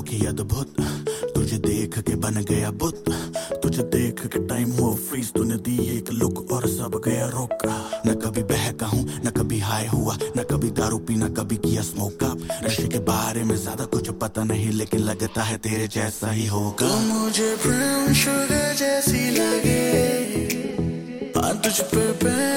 की अद्भुत, तुझे देख के बन गया बुत, तुझे देख के टाइम हुआ फ्रीज, तूने दी एक लुक और सब गया रोक। न कभी बहका हूँ न कभी हाई हुआ, न कभी दारू पीना कभी किया स्मोक अप। नशे के बारे में ज्यादा कुछ पता नहीं लेकिन लगता है तेरे जैसा ही होगा। तो मुझे ब्राउन शुगर जैसी लगे, तुझ पे